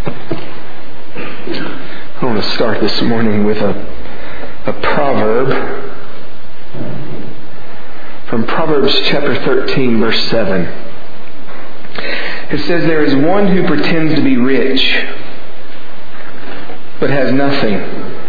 I want to start this morning with a proverb from Proverbs chapter 13, verse 7. It says, "There is one who pretends to be rich, but has nothing.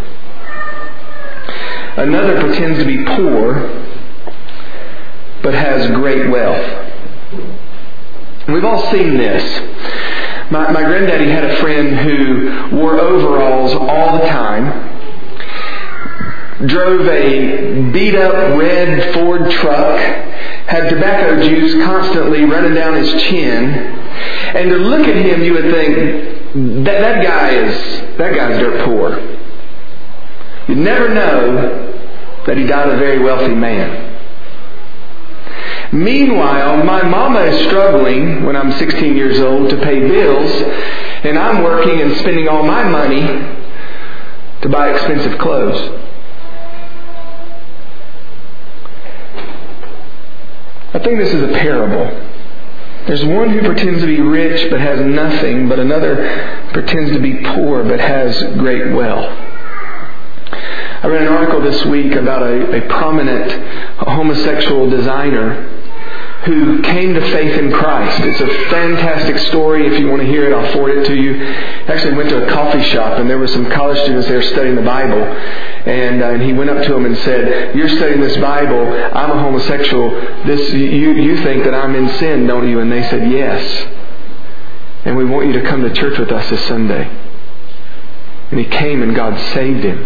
Another pretends to be poor, but has great wealth." We've all seen this. My granddaddy had a friend who wore overalls all the time, drove a beat-up red Ford truck, had tobacco juice constantly running down his chin, and to look at him you would think, that guy's dirt poor. You'd never know that he died a very wealthy man. Meanwhile, my mama is struggling when I'm 16 years old to pay bills, and I'm working and spending all my money to buy expensive clothes. I think this is a parable. There's one who pretends to be rich but has nothing, but another pretends to be poor but has great wealth. I read an article this week about a prominent homosexual designer who came to faith in Christ. It's a fantastic story. If you want to hear it, I'll forward it to you. Actually went to a coffee shop and there were some college students there studying the Bible. And he went up to them and said, "You're studying this Bible. I'm a homosexual. You think that I'm in sin, don't you?" And they said, "Yes. And we want you to come to church with us this Sunday." And he came and God saved him.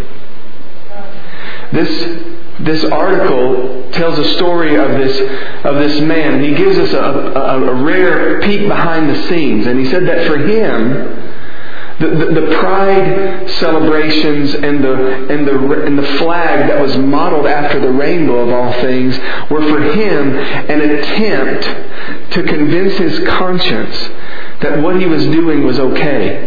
This article tells a story of this man, and he gives us a rare peek behind the scenes. And he said that for him, the pride celebrations and the flag that was modeled after the rainbow of all things were for him an attempt to convince his conscience that what he was doing was okay.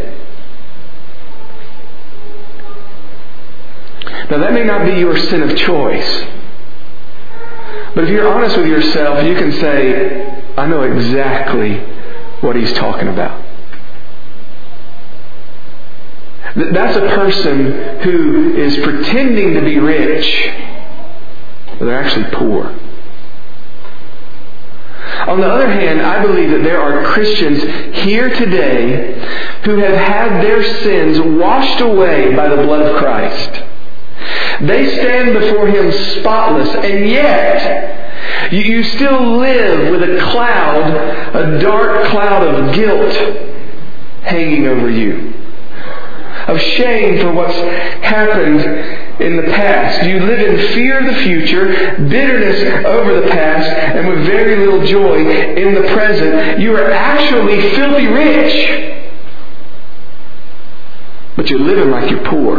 Now that may not be your sin of choice, but if you're honest with yourself, you can say, "I know exactly what he's talking about." That's a person who is pretending to be rich, but they're actually poor. On the other hand, I believe that there are Christians here today who have had their sins washed away by the blood of Christ. They stand before Him spotless, and yet you still live with a dark cloud of guilt hanging over you, of shame for what's happened in the past. You live in fear of the future, bitterness over the past, and with very little joy in the present. You are actually filthy rich, but you're living like you're poor.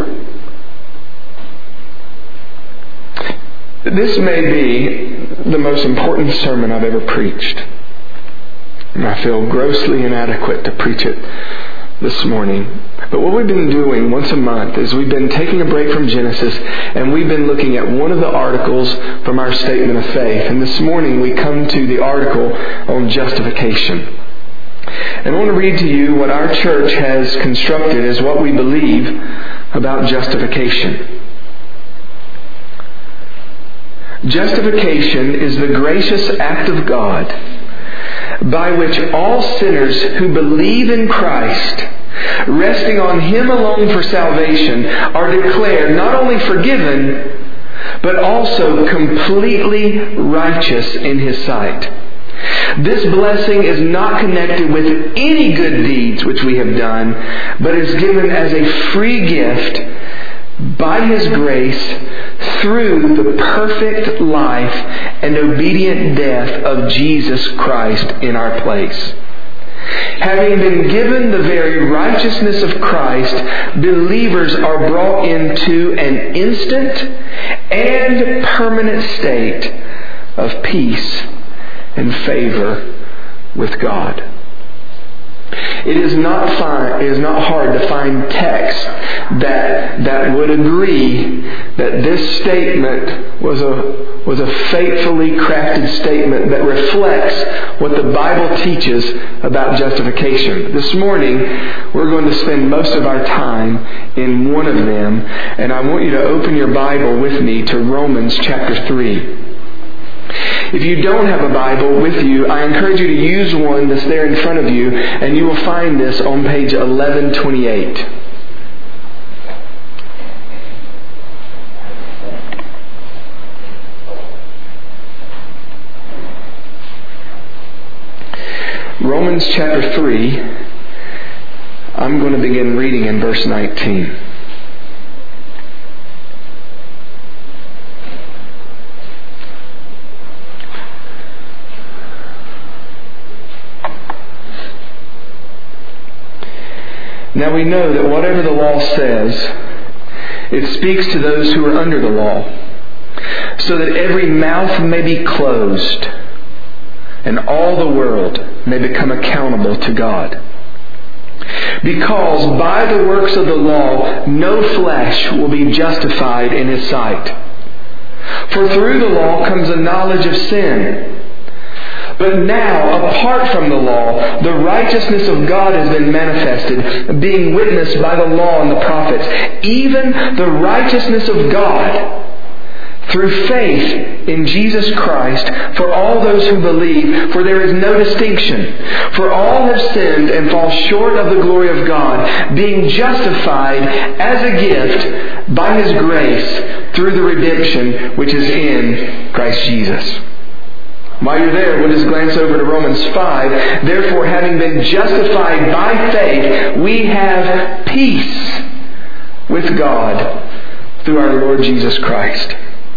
This may be the most important sermon I've ever preached, and I feel grossly inadequate to preach it this morning. But what we've been doing once a month is we've been taking a break from Genesis, and we've been looking at one of the articles from our statement of faith. And this morning we come to the article on justification. And I want to read to you what our church has constructed as what we believe about justification. Justification is the gracious act of God by which all sinners who believe in Christ, resting on Him alone for salvation, are declared not only forgiven, but also completely righteous in His sight. This blessing is not connected with any good deeds which we have done, but is given as a free gift by His grace through the perfect life and obedient death of Jesus Christ in our place. Having been given the very righteousness of Christ, believers are brought into an instant and permanent state of peace and favor with God. It is not it is not hard to find texts that would agree that this statement was a faithfully crafted statement that reflects what the Bible teaches about justification. This morning, we're going to spend most of our time in one of them, and I want you to open your Bible with me to Romans chapter 3. If you don't have a Bible with you, I encourage you to use one that's there in front of you, and you will find this on page 1128. Romans chapter 3, I'm going to begin reading in verse 19. Now we know that whatever the law says, it speaks to those who are under the law, so that every mouth may be closed, and all the world may become accountable to God. Because by the works of the law, no flesh will be justified in His sight. For through the law comes a knowledge of sin. But now, apart from the law, the righteousness of God has been manifested, being witnessed by the law and the prophets, even the righteousness of God through faith in Jesus Christ for all those who believe, for there is no distinction. For all have sinned and fall short of the glory of God, being justified as a gift by His grace through the redemption which is in Christ Jesus. While you're there, we'll just glance over to Romans 5. Therefore, having been justified by faith, we have peace with God through our Lord Jesus Christ.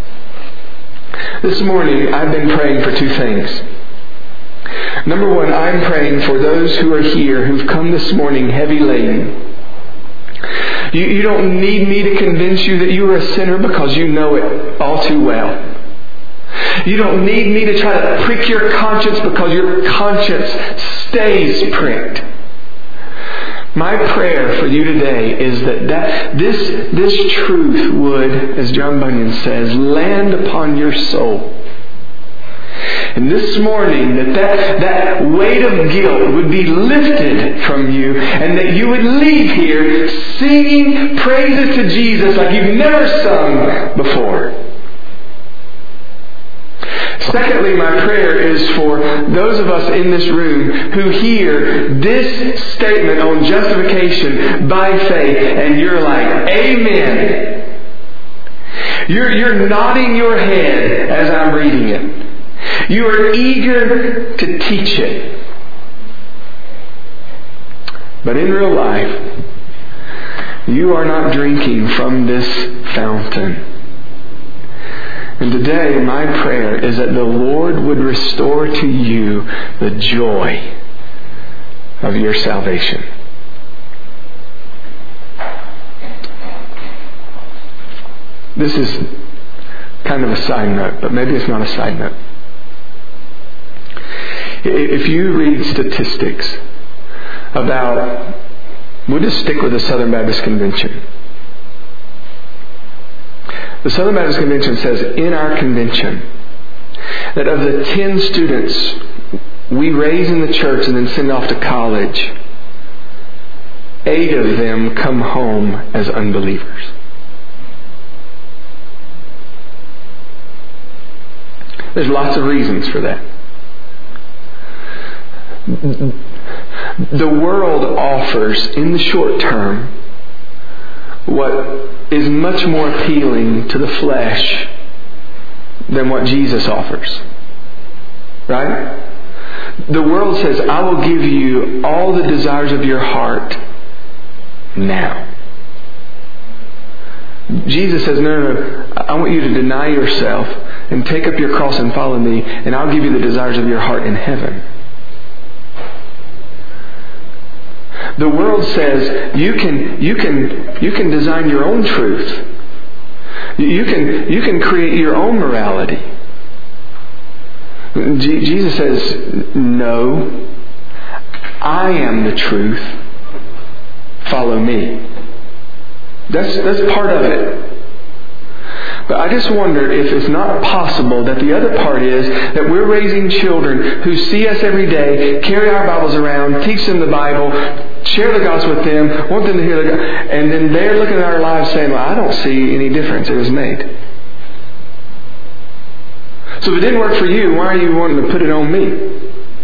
This morning, I've been praying for two things. Number one, I'm praying for those who are here who've come this morning heavy laden. You don't need me to convince you that you are a sinner because you know it all too well. You don't need me to try to prick your conscience because your conscience stays pricked. My prayer for you today is that this truth would, as John Bunyan says, land upon your soul. And this morning, that weight of guilt would be lifted from you, and that you would leave here singing praises to Jesus like you've never sung before. Secondly, my prayer is for those of us in this room who hear this statement on justification by faith, and you're like, Amen. You're nodding your head as I'm reading it. You are eager to teach it. But in real life, you are not drinking from this fountain. And today, my prayer is that the Lord would restore to you the joy of your salvation. This is kind of a side note, but maybe it's not a side note. If you read statistics about, we'll just stick with the Southern Baptist Convention. The Southern Baptist Convention says in our convention that of the 10 students we raise in the church and then send off to college, 8 of them come home as unbelievers. There's lots of reasons for that. The world offers, in the short term, what is much more appealing to the flesh than what Jesus offers. Right? The world says, I will give you all the desires of your heart now. Jesus says, no, I want you to deny yourself and take up your cross and follow me, and I'll give you the desires of your heart in heaven. The world says you can design your own truth. You can create your own morality. Jesus says, no, I am the truth. follow me. That's part of it. But I just wonder if it's not possible that the other part is that we're raising children who see us every day, carry our Bibles around, teach them the Bible, share the gospel with them, want them to hear the gospel, and then they're looking at our lives saying, well, I don't see any difference it was made. So if it didn't work for you, why are you wanting to put it on me?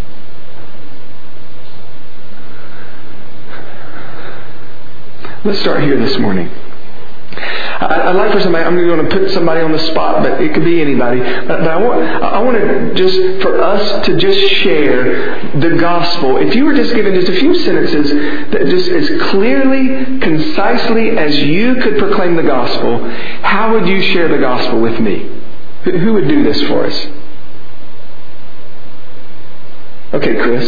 Let's start here this morning. I'd like for somebody, I'm going to put somebody on the spot, but it could be anybody. But I want to just, for us to just share the gospel. If you were just given just a few sentences that just as clearly, concisely as you could proclaim the gospel, how would you share the gospel with me? Who would do this for us? Okay, Chris.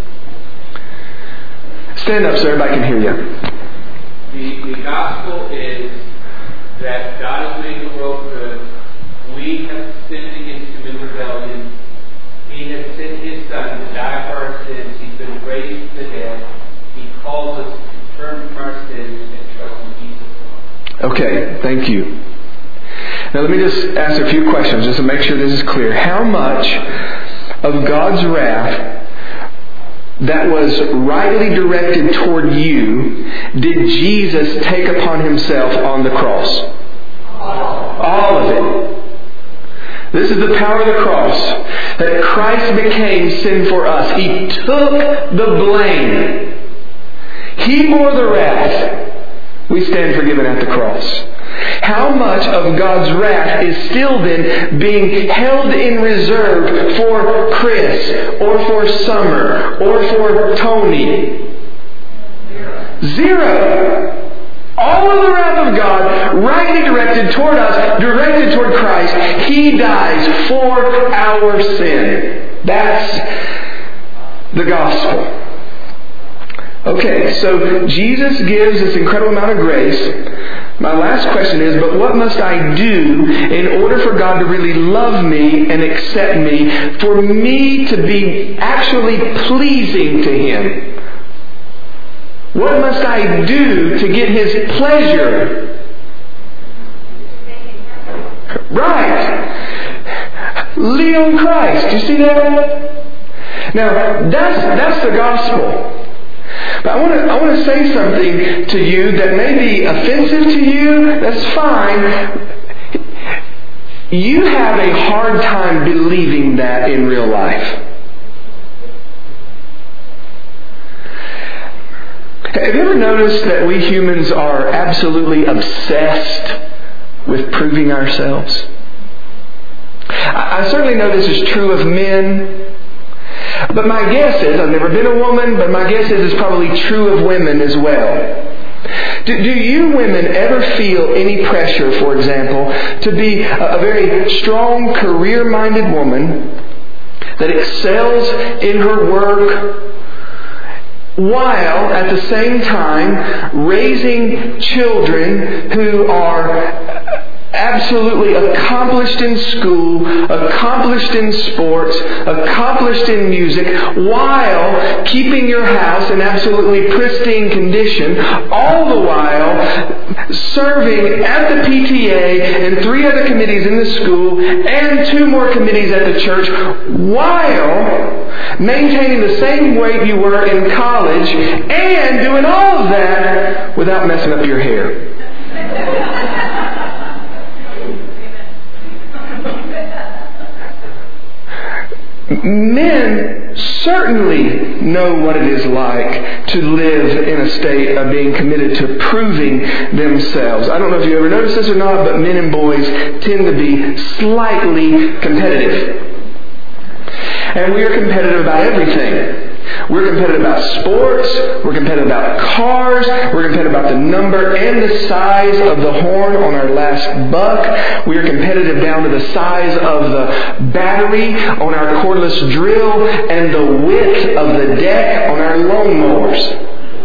Stand up so everybody can hear you. The gospel is that God has made the world good. We have sinned against Him in rebellion. He has sent His Son to die for our sins. He's been raised from the dead. He calls us to turn from our sins and trust in Jesus. Okay, thank you. Now let me just ask a few questions just to make sure this is clear. How much of God's wrath that was rightly directed toward you did Jesus take upon Himself on the cross? All of it. This is the power of the cross. That Christ became sin for us. He took the blame. He bore the wrath. We stand forgiven at the cross. How much of God's wrath is still then being held in reserve for Chris, or for Summer, or for Tony? Zero. All of the wrath of God, rightly directed toward us, directed toward Christ. He dies for our sin. That's the gospel. Okay, so Jesus gives this incredible amount of grace. My last question is, but what must I do in order for God to really love me and accept me, for me to be actually pleasing to Him? What must I do to get His pleasure? Right. Lean on Christ. You see that? Now, that's the gospel. But I want to say something to you that may be offensive to you. That's fine. You have a hard time believing that in real life. Have you ever noticed that we humans are absolutely obsessed with proving ourselves? I certainly know this is true of men. But my guess is, I've never been a woman, but my guess is it's probably true of women as well. Do you women ever feel any pressure, for example, to be a very strong, career-minded woman that excels in her work, while at the same time raising children who are absolutely accomplished in school, accomplished in sports, accomplished in music, while keeping your house in absolutely pristine condition, all the while serving at the PTA and 3 other committees in the school and 2 more committees at the church, while maintaining the same weight you were in college and doing all of that without messing up your hair? Men certainly know what it is like to live in a state of being committed to proving themselves. I don't know if you ever noticed this or not, but men and boys tend to be slightly competitive. And we are competitive about everything. We're competitive about sports, we're competitive about cars, we're competitive about the number and the size of the horn on our last buck. We are competitive down to the size of the battery on our cordless drill and the width of the deck on our lawnmowers.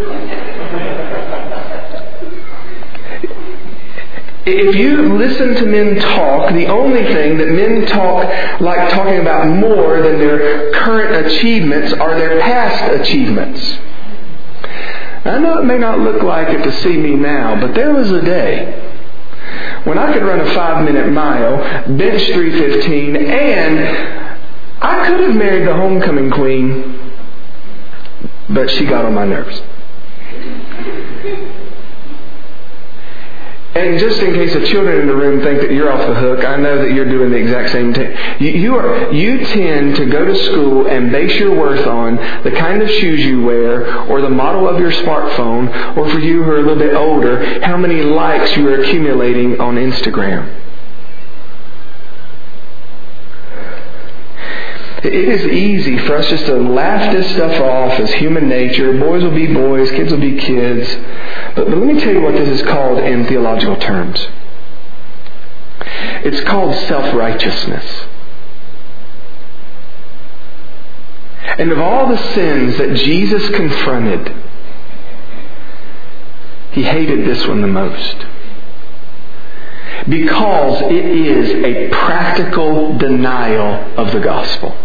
If you listen to men talk, the only thing that men like talking about more than their current achievements are their past achievements. I know it may not look like it to see me now, but there was a day when I could run a 5-minute mile, bench 315, and I could have married the homecoming queen, but she got on my nerves. And just in case the children in the room think that you're off the hook, I know that you're doing the exact same thing. You tend to go to school and base your worth on the kind of shoes you wear, or the model of your smartphone, or for you who are a little bit older, how many likes you are accumulating on Instagram. It is easy for us just to laugh this stuff off as human nature. Boys will be boys, kids will be kids. But let me tell you what this is called in theological terms. It's called self-righteousness. And of all the sins that Jesus confronted, He hated this one the most. Because it is a practical denial of the gospel.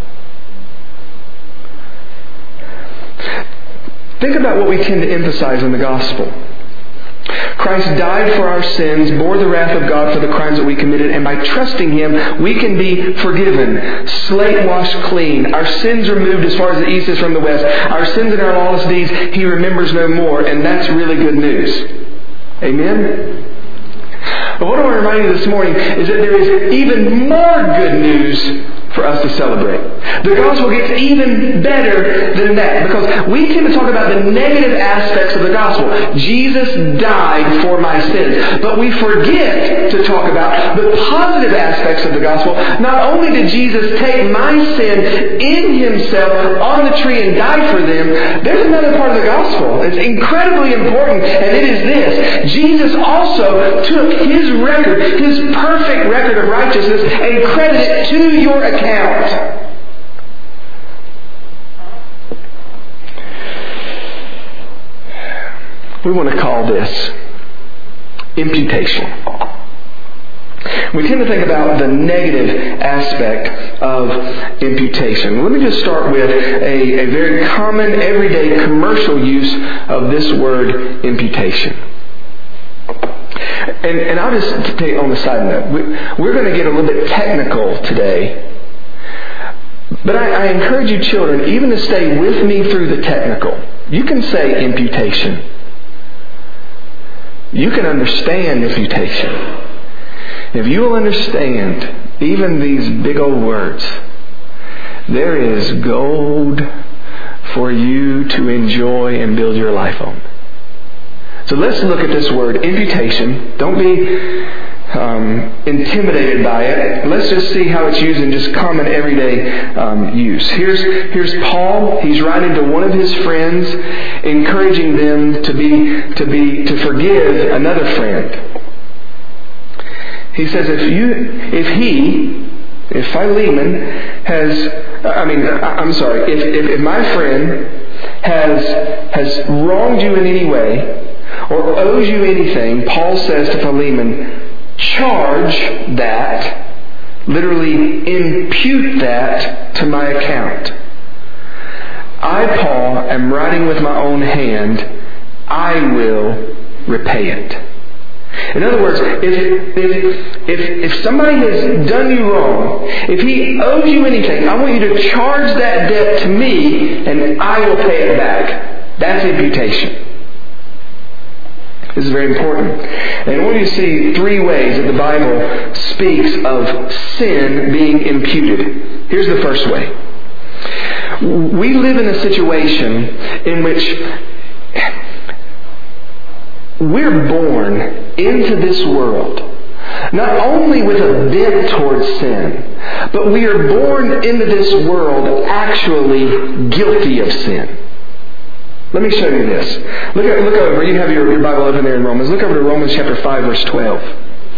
Think about what we tend to emphasize in the gospel. Christ died for our sins, bore the wrath of God for the crimes that we committed, and by trusting Him, we can be forgiven, slate washed clean, our sins removed as far as the east is from the west, our sins and our lawless deeds He remembers no more, and that's really good news. Amen? But what I want to remind you this morning is that there is even more good news for us to celebrate. The gospel gets even better than that, because we tend to talk about the negative aspects of the gospel. Jesus died for my sins. But we forget to talk about the positive aspects of the gospel. Not only did Jesus take my sin in Himself on the tree and die for them, there's another part of the gospel. It's incredibly important, and it is this. Jesus also took His record, His perfect record of righteousness, and credited it to your account. We want to call this imputation. We tend to think about the negative aspect of imputation. Let me just start with a very common, everyday commercial use of this word imputation. And I'll just take on the side note. We're going to get a little bit technical today. But I encourage you children even to stay with me through the technical. You can say imputation. You can understand imputation. If you will understand even these big old words, there is gold for you to enjoy and build your life on. So let's look at this word, imputation. Don't be intimidated by it. Let's just see how it's used in just common everyday use. Here's Paul. He's writing to one of his friends, encouraging them to forgive another friend. He says, if Philemon if my friend has wronged you in any way or owes you anything, Paul says to Philemon, charge that, literally impute that to my account. I, Paul, am writing with my own hand, I will repay it. In other words, if somebody has done you wrong, if he owes you anything, I want you to charge that debt to me and I will pay it back. That's imputation. This is very important. And I want you to see 3 ways that the Bible speaks of sin being imputed. Here's the first way. We live in a situation in which we're born into this world not only with a bent towards sin, but we are born into this world actually guilty of sin. Let me show you this. Look over. You have your Bible open there in Romans. Look over to Romans chapter 5, verse 12.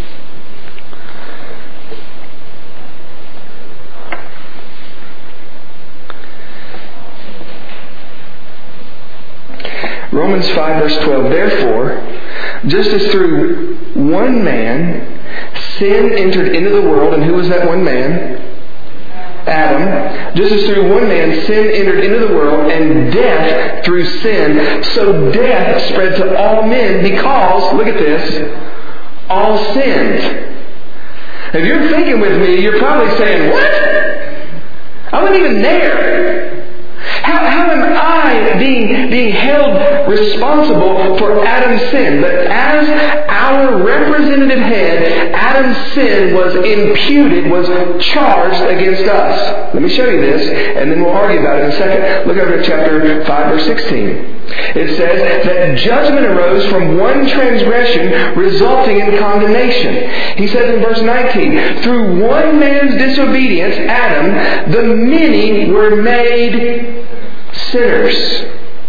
Romans 5, verse 12. Therefore, just as through one man sin entered into the world, and who was that one man? Adam, just as through one man sin entered into the world, and death through sin, so death spread to all men because, look at this, all sinned. If you're thinking with me, you're probably saying, what? I wasn't even there. How am I being held responsible for Adam's sin? But as our representative head, Adam's sin was imputed, was charged against us. Let me show you this, and then we'll argue about it in a second. Look over at chapter 5, verse 16. It says that judgment arose from one transgression, resulting in condemnation. He says in verse 19, through one man's disobedience, Adam, the many were made sinners.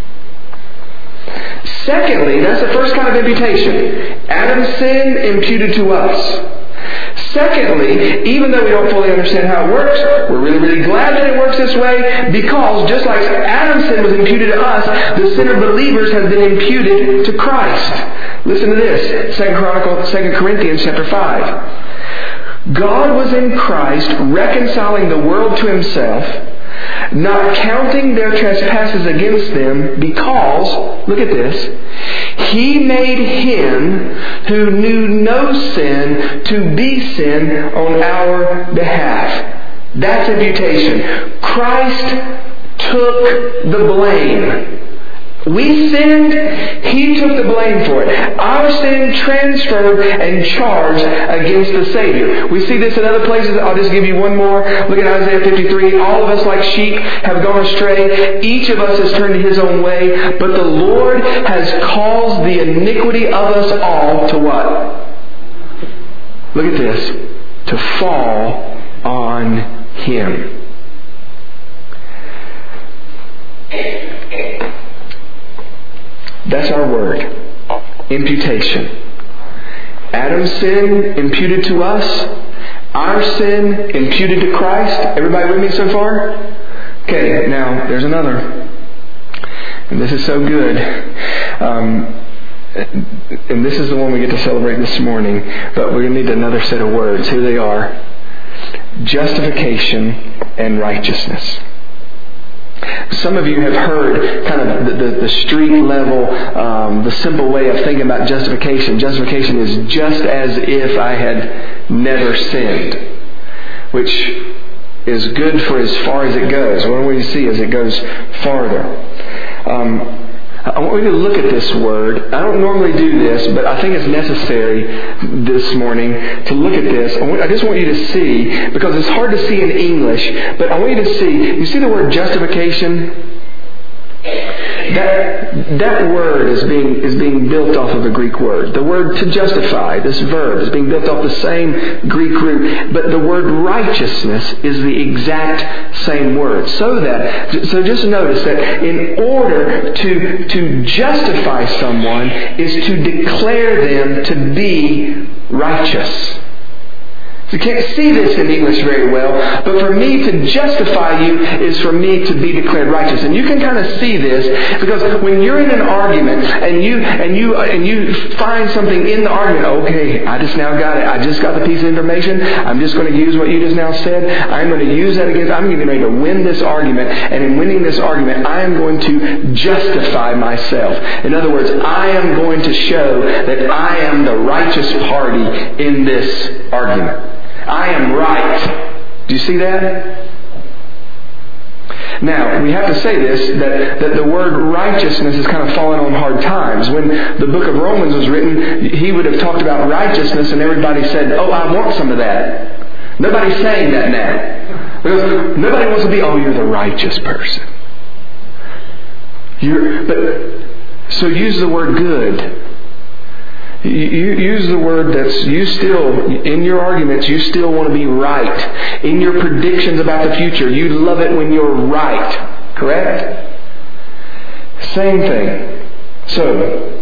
Secondly, that's the first kind of imputation. Adam's sin imputed to us. Secondly, even though we don't fully understand how it works, we're really glad that it works this way, because just like Adam's sin was imputed to us, the sin of believers has been imputed to Christ. Listen to this, 2 Corinthians chapter 5. God was in Christ reconciling the world to Himself, not counting their trespasses against them, because, look at this, He made Him who knew no sin to be sin on our behalf. That's imputation. Christ took the blame. We sinned, He took the blame for it. Our sin transferred and charged against the Savior. We see this in other places. I'll just give you one more. Look at Isaiah 53. All of us like sheep have gone astray. Each of us has turned to his own way. But the Lord has caused the iniquity of us all to what? Look at this. To fall on Him. That's our word. Imputation. Adam's sin imputed to us. Our sin imputed to Christ. Everybody with me so far? Okay, now there's another. And this is so good. And this is the one we get to celebrate this morning. But we're going to need another set of words. Here they are. Justification and righteousness. Some of you have heard kind of the street level, the simple way of thinking about justification. Justification is just as if I had never sinned, which is good for as far as it goes. What do we see as it goes farther? I want you to look at this word. I don't normally do this, but I think it's necessary this morning to look at this. I just want you to see, because it's hard to see in English, but I want you to see, you see the word justification? That word is being built off of a Greek word. The word to justify, this verb, is being built off the same Greek root. But the word righteousness is the exact same word. So just notice that in order to justify someone is to declare them to be righteous. You can't see this in English very well, but for me to justify you is for me to be declared righteous. And you can kind of see this because when you're in an argument and you find something in the argument, okay, I just now got it. I just got the piece of information. I'm just going to use what you just now said. I'm going to use that against. I'm getting ready to win this argument, and in winning this argument, I am going to justify myself. In other words, I am going to show that I am the righteous party in this argument. I am right. Do you see that? Now, we have to say this, that the word righteousness is kind of fallen on hard times. When the book of Romans was written, he would have talked about righteousness and everybody said, oh, I want some of that. Nobody's saying that now. Because nobody wants to be, oh, you're the righteous person. So use the word good. You use the word that's, you still, in your arguments, you still want to be right. In your predictions about the future, you love it when you're right. Correct? Same thing. So,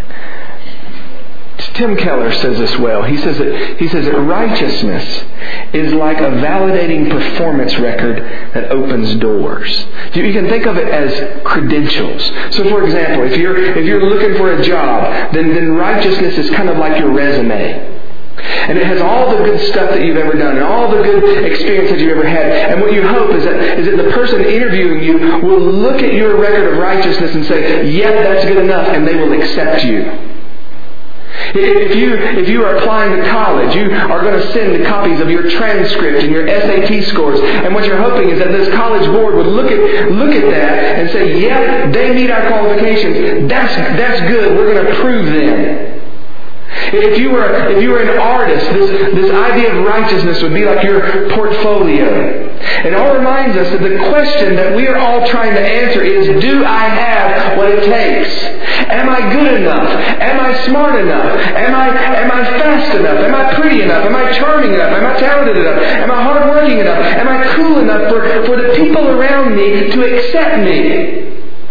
Tim Keller says this well. He says that righteousness is like a validating performance record that opens doors. You can think of it as credentials. So, for example, if you're looking for a job, then righteousness is kind of like your resume. And it has all the good stuff that you've ever done and all the good experiences you've ever had. And what you hope is that the person interviewing you will look at your record of righteousness and say, yeah, that's good enough, and they will accept you. If you are applying to college, you are going to send copies of your transcript and your SAT scores. And what you're hoping is that this college board would look at that and say, yeah, they meet our qualifications. That's good. We're going to approve them. If you were an artist, this idea of righteousness would be like your portfolio. It all reminds us that the question that we are all trying to answer is, do I have what it takes? Am I good enough? Am I smart enough? Am I fast enough? Am I pretty enough? Am I charming enough? Am I talented enough? Am I hardworking enough? Am I cool enough for the people around me to accept me?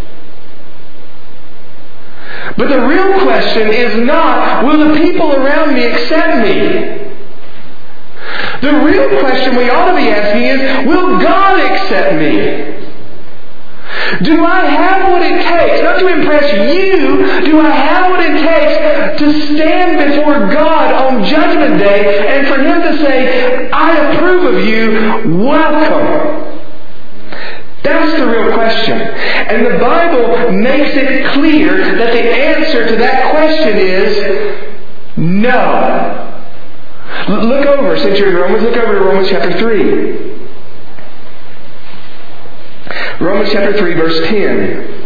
But the real question is not, will the people around me accept me? The real question we ought to be asking is, will God accept me? Do I have what it takes, not to impress you, do I have what it takes to stand before God on Judgment Day and for Him to say, I approve of you, welcome? That's the real question. And the Bible makes it clear that the answer to that question is no. Look over, since you're in Romans, look over to Romans chapter 3. Romans chapter 3, verse 10.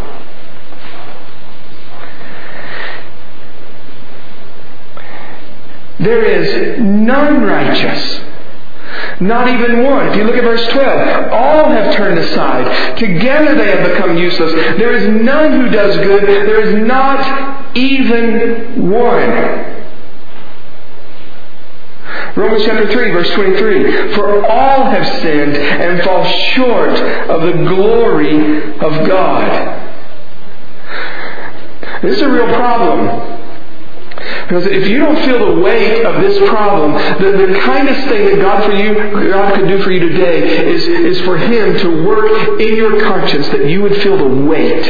There is none righteous. Not even one. If you look at verse 12, all have turned aside. Together they have become useless. There is none who does good. There is not even one. Romans chapter 3, verse 23. For all have sinned and fall short of the glory of God. This is a real problem. Because if you don't feel the weight of this problem, the kindest thing that God could do for you today is for Him to work in your conscience that you would feel the weight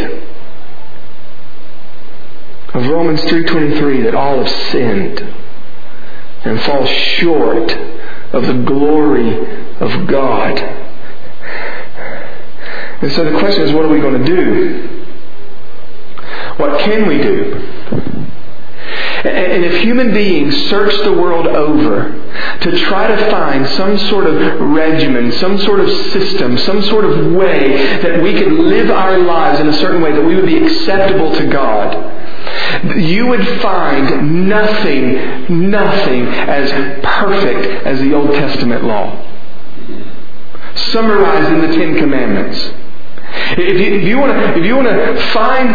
of Romans 3:23, that all have sinned and fall short of the glory of God. And so the question is, what are we going to do? What can we do? And if human beings search the world over to try to find some sort of regimen, some sort of system, some sort of way that we could live our lives in a certain way that we would be acceptable to God, you would find nothing as perfect as the Old Testament law, summarized in the Ten Commandments. If you want to find,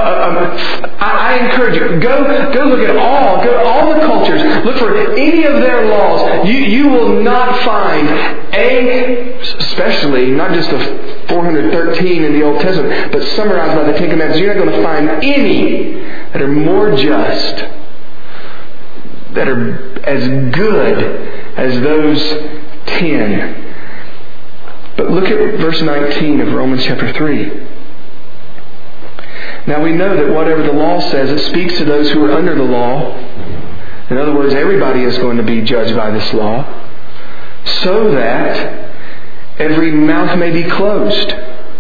I encourage you, go look at all the cultures. Look for any of their laws. You will not find especially not just the 413 in the Old Testament, but summarized by the Ten Commandments. You're not going to find any that are more just, that are as good as those 10. But look at verse 19 of Romans chapter 3. Now we know that whatever the law says, it speaks to those who are under the law. In other words, everybody is going to be judged by this law, so that every mouth may be closed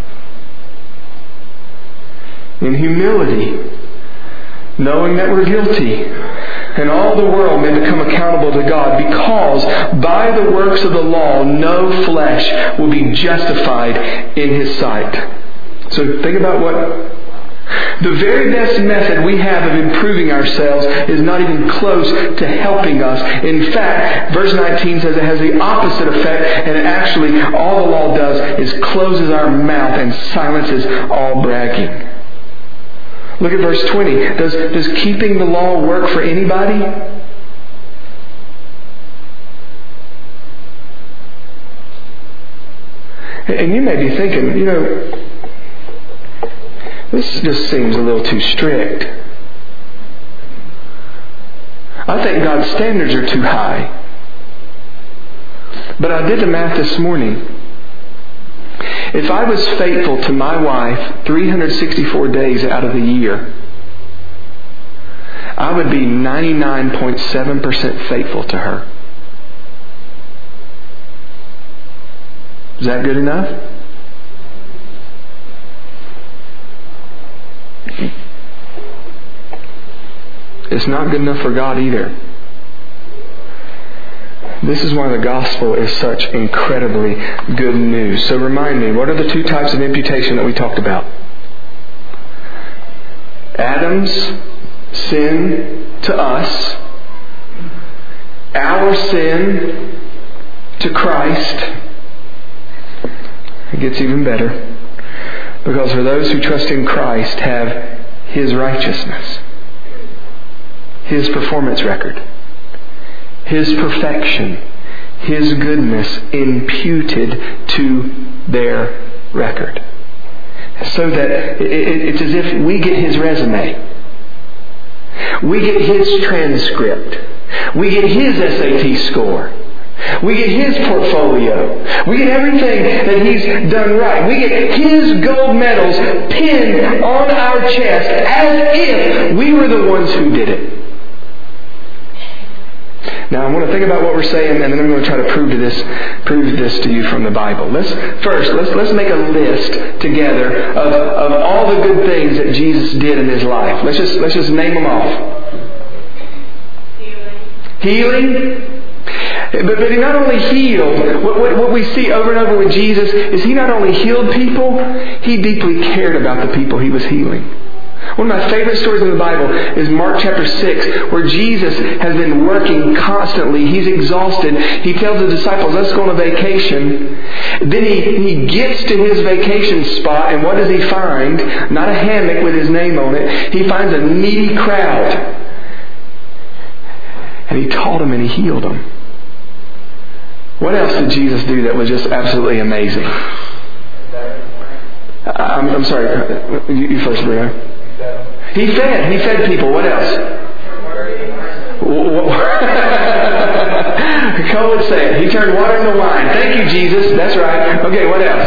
in humility, knowing that we're guilty, and all the world may become accountable to God, because by the works of the law no flesh will be justified in His sight. So think about what the very best method we have of improving ourselves is not even close to helping us. In fact, verse 19 says it has the opposite effect, and it actually, all the law does is closes our mouth and silences all bragging. Look at verse 20. Does keeping the law work for anybody? And you may be thinking, this just seems a little too strict. I think God's standards are too high. But I did the math this morning. If I was faithful to my wife 364 days out of the year, I would be 99.7% faithful to her. Is that good enough? It's not good enough for God either. This is why the gospel is such incredibly good news. So remind me, what are the two types of imputation that we talked about? Adam's sin to us, our sin to Christ. It gets even better, because for those who trust in Christ have His righteousness, His performance record, His perfection, His goodness imputed to their record. So that it's as if we get His resume. We get His transcript. We get His SAT score. We get His portfolio. We get everything that He's done right. We get His gold medals pinned on our chest as if we were the ones who did it. Now I want to think about what we're saying, and then I'm going to try to prove this to you from the Bible. Let's make a list together of all the good things that Jesus did in His life. Let's just name them off. Healing. But He not only healed. What we see over and over with Jesus is He not only healed people, He deeply cared about the people He was healing. One of my favorite stories in the Bible is Mark chapter 6, where Jesus has been working constantly. He's exhausted. He tells the disciples, let's go on a vacation. Then he gets to his vacation spot, and what does he find? Not a hammock with his name on it. He finds a needy crowd. And He taught them and He healed them. What else did Jesus do that was just absolutely amazing? I'm sorry. You first, Bruno. He fed people. What else? Cole would say it. He turned water into wine. Thank you, Jesus. That's right. Okay, what else?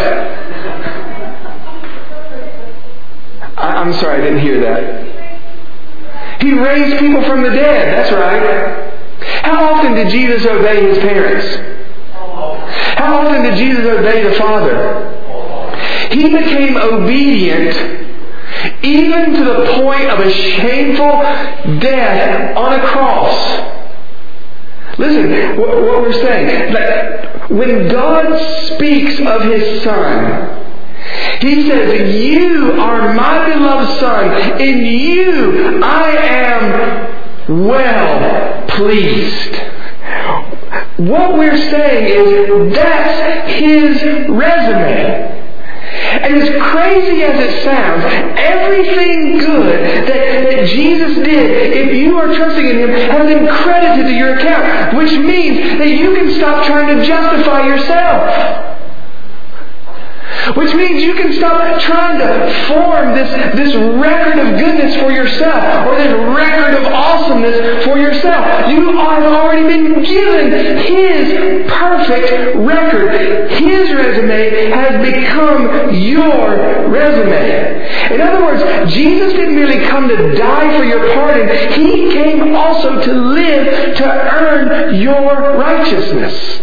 I'm sorry, I didn't hear that. He raised people from the dead. That's right. How often did Jesus obey His parents? How often did Jesus obey the Father? He became obedient even to the point of a shameful death on a cross. Listen, what we're saying, that when God speaks of His Son, He says, you are my beloved Son, in you I am well pleased. What we're saying is that's His resume. And as crazy as it sounds, everything good that Jesus did, if you are trusting in Him, has been credited to your account, which means that you can stop trying to justify yourself. Which means you can stop trying to form this record of goodness for yourself, or this record of awesomeness for yourself. You have already been given His perfect record. His resume has become your resume. In other words, Jesus didn't merely come to die for your pardon. He came also to live to earn your righteousness.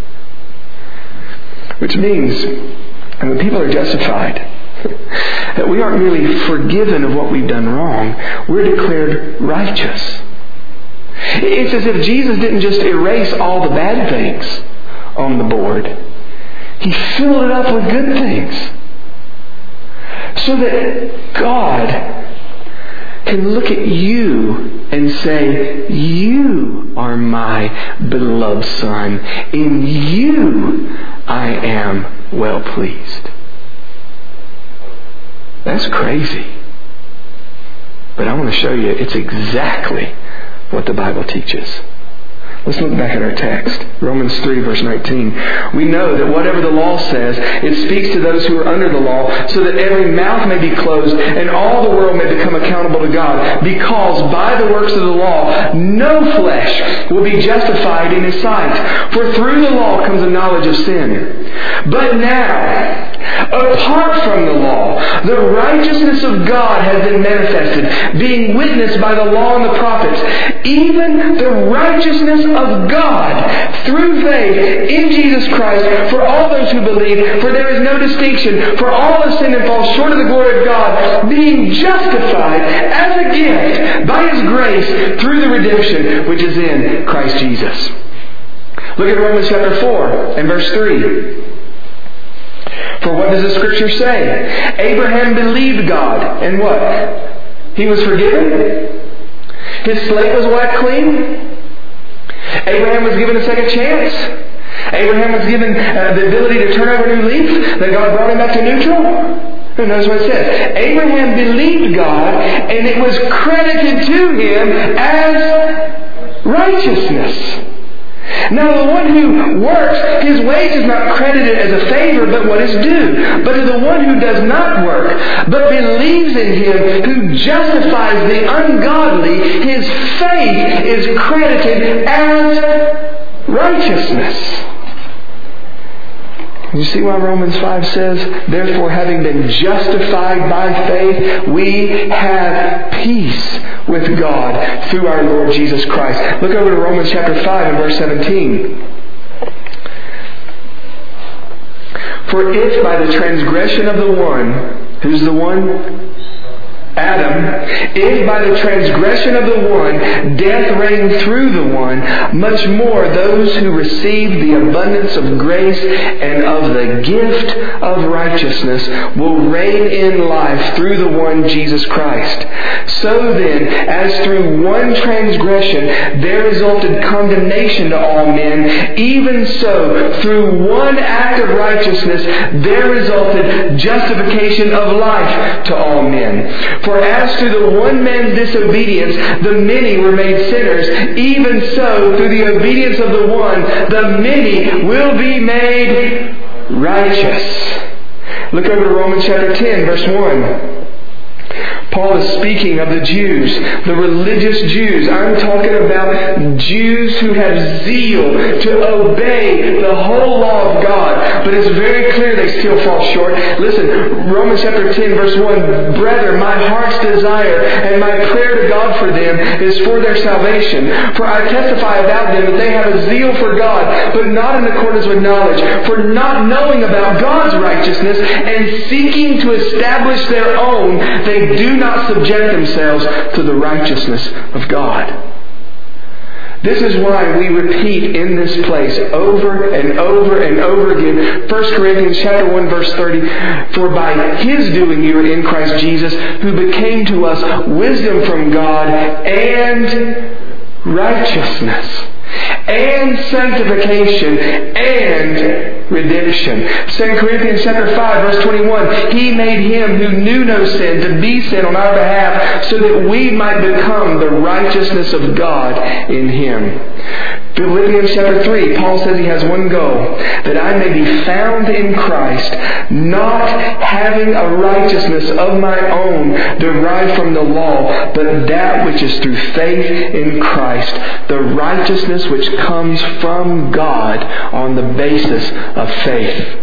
Which means, and when people are justified, that we aren't merely forgiven of what we've done wrong, we're declared righteous. It's as if Jesus didn't just erase all the bad things on the board. He filled it up with good things. So that God can look at you and say, you are my beloved Son. In you I am well pleased. That's crazy. But I want to show you it's exactly what the Bible teaches. Let's look back at our text. Romans 3, verse 19. We know that whatever the law says, it speaks to those who are under the law, so that every mouth may be closed and all the world may become accountable to God. Because by the works of the law, no flesh will be justified in His sight. For through the law comes the knowledge of sin. But now, apart from the law, the righteousness of God has been manifested, being witnessed by the law and the prophets, even the righteousness of God through faith in Jesus Christ for all those who believe. For there is no distinction, for all have sinned and fall short of the glory of God, being justified as a gift by His grace through the redemption which is in Christ Jesus. Look at Romans chapter 4 and verse 3. For what does the Scripture say? Abraham believed God, and what? He was forgiven? His slate was wiped clean? Abraham was given a second chance? Abraham was given the ability to turn over a new leaf? That God brought him back to neutral? And notice what it says. Abraham believed God, and it was credited to him as righteousness. Now the one who works, his wage is not credited as a favor, but what is due. But to the one who does not work, but believes in Him who justifies the ungodly, his faith is credited as righteousness. You see why Romans 5 says, therefore having been justified by faith, we have peace with God through our Lord Jesus Christ. Look over to Romans chapter 5 and verse 17. For if by the transgression of the one, who's the one? Adam, if by the transgression of the one death reigned through the one, much more those who receive the abundance of grace and of the gift of righteousness will reign in life through the one Jesus Christ. So then, as through one transgression there resulted condemnation to all men, even so through one act of righteousness there resulted justification of life to all men. For as to the one man's disobedience, the many were made sinners, even so through the obedience of the one, the many will be made righteous. Look over to Romans chapter 10, verse 1. Paul is speaking of the Jews, the religious Jews. I'm talking about Jews who have zeal to obey the whole law of God. But it's very clear they still fall short. Listen, Romans chapter 10 verse 1, Brethren, my heart's desire and my prayer to God for them is for their salvation. For I testify about them that they have a zeal for God, but not in accordance with knowledge. For not knowing about God's righteousness and seeking to establish their own, they do not subject themselves to the righteousness of God. This is why we repeat in this place over and over and over again 1 Corinthians chapter 1 verse 30, for by His doing you are in Christ Jesus, who became to us wisdom from God and righteousness and sanctification and redemption. 2 Corinthians chapter 5 verse 21, He made Him who knew no sin to be sin on our behalf, so that we might become the righteousness of God in Him. Philippians chapter 3, Paul says he has one goal, that I may be found in Christ, not having a righteousness of my own derived from the law, but that which is through faith in Christ, the righteousness which comes from God on the basis of faith.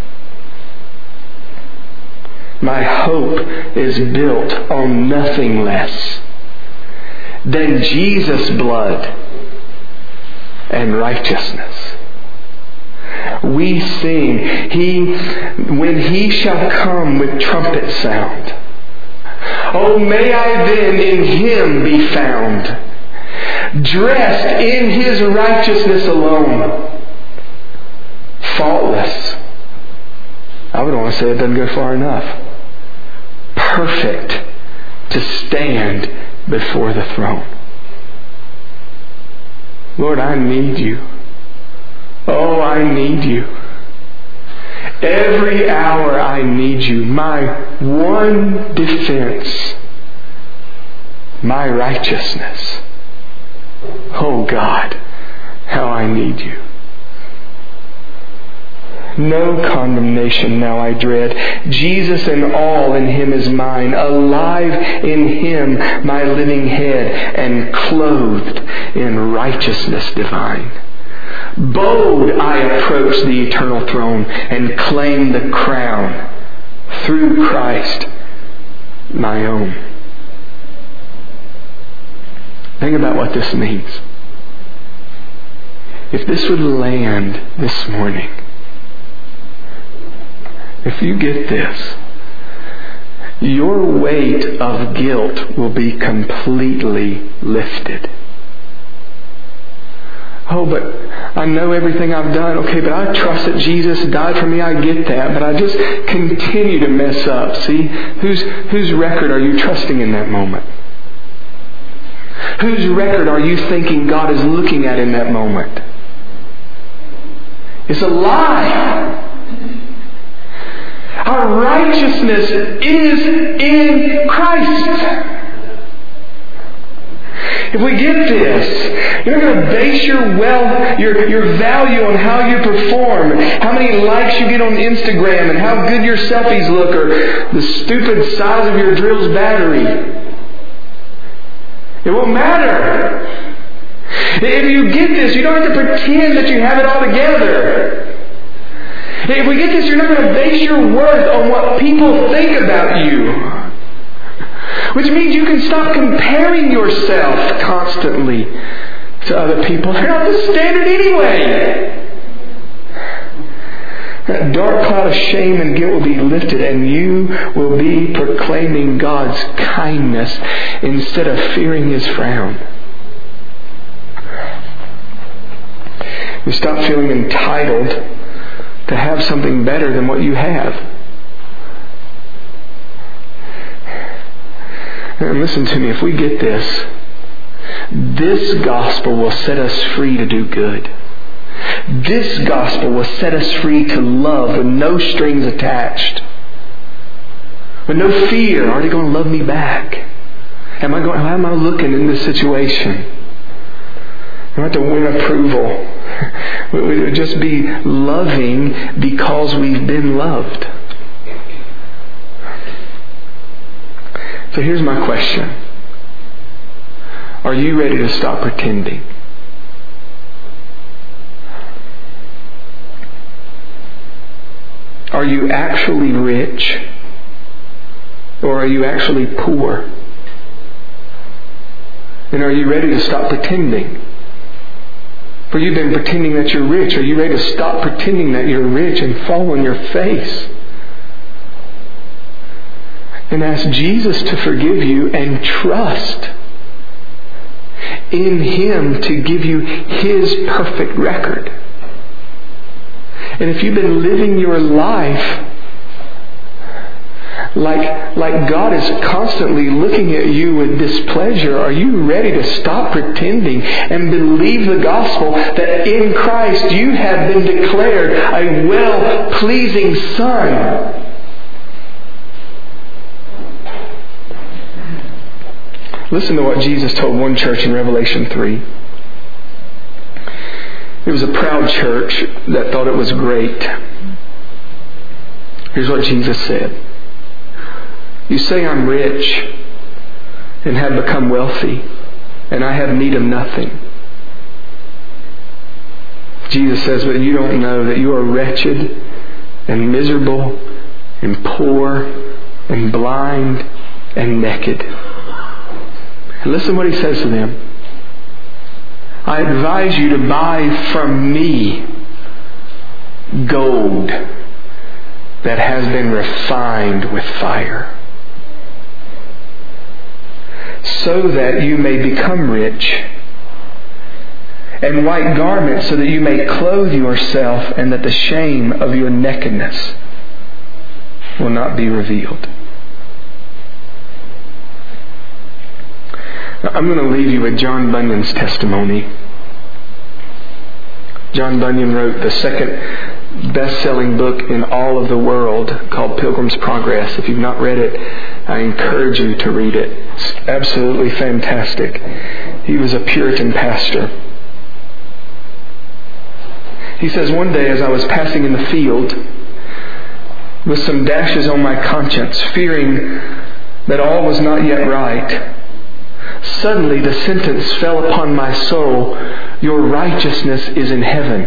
My hope is built on nothing less than Jesus' blood and righteousness. We sing, when He shall come with trumpet sound. Oh, may I then in Him be found, dressed in His righteousness alone, faultless. I would want to say it doesn't go far enough. Perfect to stand before the throne. Lord, I need You. Oh, I need You. Every hour I need You. My one defense, my righteousness. Oh God, I need you. No condemnation now I dread. Jesus and all in Him is mine. Alive in Him my living head, and clothed in righteousness divine. Bold I approach the eternal throne and claim the crown through Christ my own. Think about what this means. If this would land this morning, if you get this, your weight of guilt will be completely lifted. Oh, but I know everything I've done. Okay, but I trust that Jesus died for me. I get that. But I just continue to mess up. See? Whose record are you trusting in that moment? Whose record are you thinking God is looking at in that moment? It's a lie. Our righteousness is in Christ. If we get this, you're not going to base your wealth, your value on how you perform, how many likes you get on Instagram, and how good your selfies look, or the stupid size of your drill's battery. It won't matter. If you get this, you don't have to pretend that you have it all together. If we get this, you're not going to base your worth on what people think about you. Which means you can stop comparing yourself constantly to other people. They're not the standard anyway. That dark cloud of shame and guilt will be lifted, and you will be proclaiming God's kindness instead of fearing His frown. You stop feeling entitled to have something better than what you have. And listen to me, if we get this gospel will set us free to do good. This gospel will set us free to love with no strings attached. With no fear. Are they going to love me back? How am I looking in this situation? We don't have to win approval. We would just be loving because we've been loved. So here's my question. Are you ready to stop pretending? Are you actually rich? Or are you actually poor? And are you ready to stop pretending? For you've been pretending that you're rich. Are you ready to stop pretending that you're rich and fall on your face? And ask Jesus to forgive you and trust in Him to give you His perfect record. And if you've been living your life like God is constantly looking at you with displeasure, are you ready to stop pretending and believe the gospel that in Christ you have been declared a well-pleasing Son? Listen to what Jesus told one church in Revelation 3. It was a proud church that thought it was great. Here's what Jesus said. You say I'm rich and have become wealthy, and I have need of nothing. Jesus says, but you don't know that you are wretched and miserable and poor and blind and naked. And listen what He says to them. I advise you to buy from me gold that has been refined with fire, so that you may become rich, and white garments so that you may clothe yourself, and that the shame of your nakedness will not be revealed. Now, I'm going to leave you with John Bunyan's testimony. John Bunyan wrote the second best-selling book in all of the world called Pilgrim's Progress. If you've not read it, I encourage you to read it. It's absolutely fantastic. He was a Puritan pastor. He says, one day as I was passing in the field with some dashes on my conscience, fearing that all was not yet right, suddenly the sentence fell upon my soul, your righteousness is in heaven.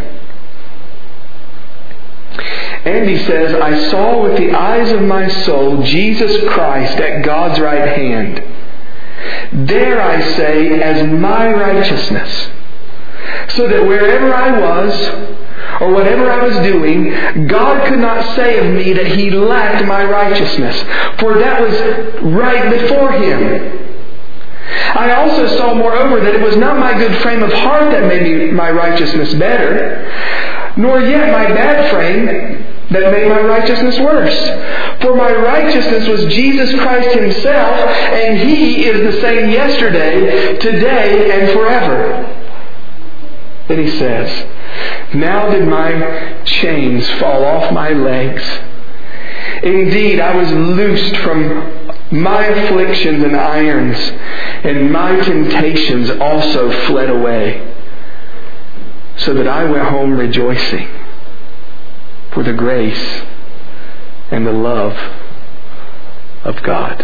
And he says, I saw with the eyes of my soul Jesus Christ at God's right hand. There I say, as my righteousness. So that wherever I was, or whatever I was doing, God could not say of me that He lacked my righteousness, for that was right before Him. I also saw, moreover, that it was not my good frame of heart that made my righteousness better, nor yet my bad frame that made my righteousness worse. For my righteousness was Jesus Christ Himself, and He is the same yesterday, today, and forever. Then he says, now did my chains fall off my legs. Indeed, I was loosed from my afflictions and irons, and my temptations also fled away, so that I went home rejoicing for the grace and the love of God.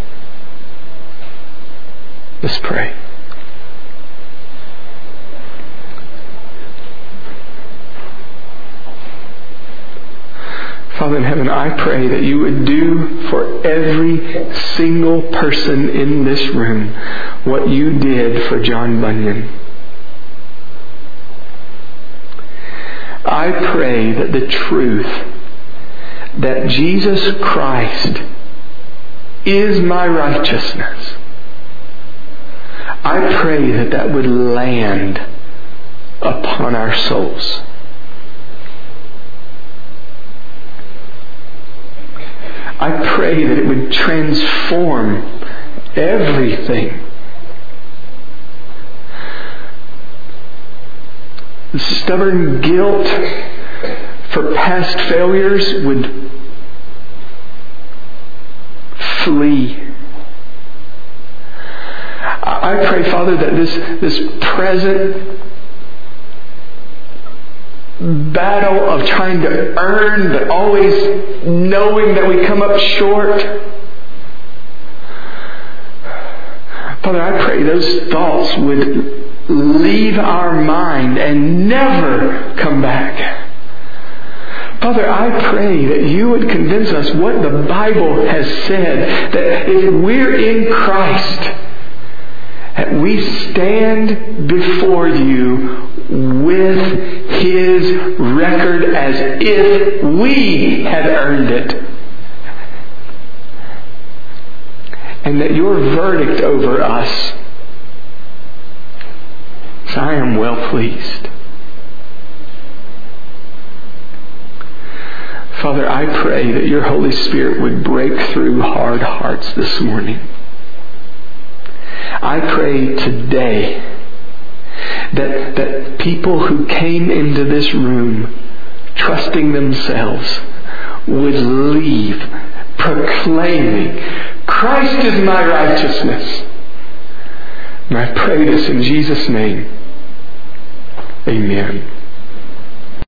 Let's pray. Father in heaven, I pray that you would do for every single person in this room what you did for John Bunyan. I pray that the truth that Jesus Christ is my righteousness, I pray that that would land upon our souls. I pray that it would transform everything. The stubborn guilt for past failures would flee. I pray, Father, that this present battle of trying to earn, but always knowing that we come up short. Father, I pray those thoughts would leave our mind and never come back. Father, I pray that you would convince us what the Bible has said, that if we're in Christ, that we stand before you with His record as if we had earned it. And that your verdict over us is, I am well pleased. Father, I pray that your Holy Spirit would break through hard hearts this morning. I pray today that people who came into this room trusting themselves would leave proclaiming, Christ is my righteousness. And I pray this in Jesus' name. Amen.